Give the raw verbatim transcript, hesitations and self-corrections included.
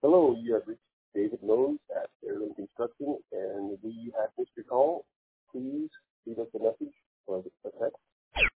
Hello, you have reached David Lowe's at Airland Construction, and we have missed your call. Please leave us a message or a text